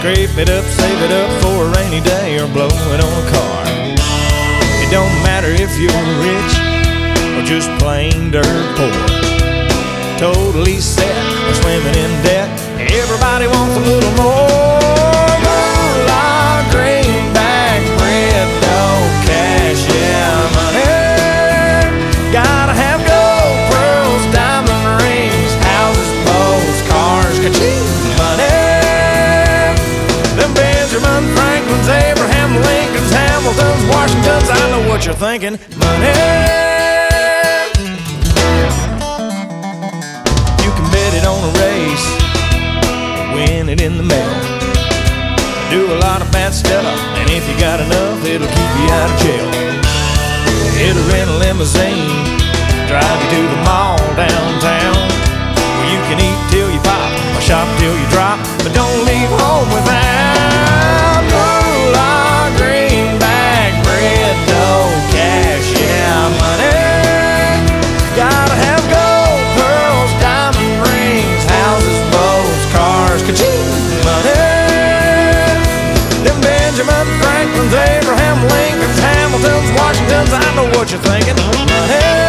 Scrape it up, save it up for a rainy day, or blow it on a car. It don't matter if you're rich or just plain dirt poor. Totally set or swimming in debt, everybody wants a little more. Moolah, greenback, bread, dough, cash, yeah, money. Gotta have gold, pearls, diamond rings, houses, boats, cars, ka-ching, money. Them Benjamin Franklin's, Abraham Lincoln's, Hamilton's, Washington's, I know what you're thinking, money. You can bet it on a race, win it in the mail. Do a lot of bad stuff, and if you got enough, it'll keep you out of jail. It'll rent a limousine, drive you to the mall downtown, where you can eat till you pop, or shop till you drop, but don't leave home without moolah, greenback, bread, dough, cash, yeah, money. Gotta have gold, pearls, diamond rings, houses, boats, cars, ka-ching, money. Them Benjamin Franklin's, Abraham Lincoln's, Hamilton's, Washington's, I know what you're thinking, money.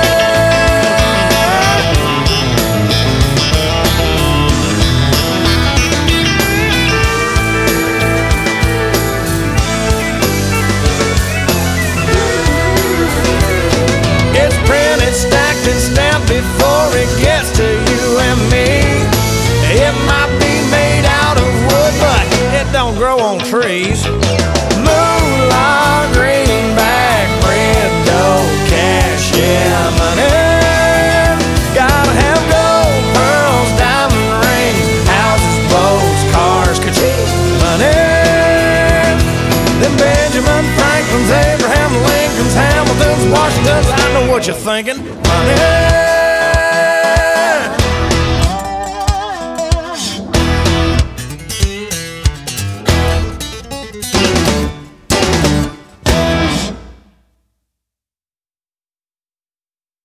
Before it gets to you and me, it might be made out of wood, but it don't grow on trees. Moolah, greenback, bread, dough, cash, yeah, money. Gotta have gold, pearls, diamond rings, houses, boats, cars, ka-ching, money. Them Benjamin Franklin's, Abraham Lincoln's, Hamilton's, Washington's, I know what you're thinking, money.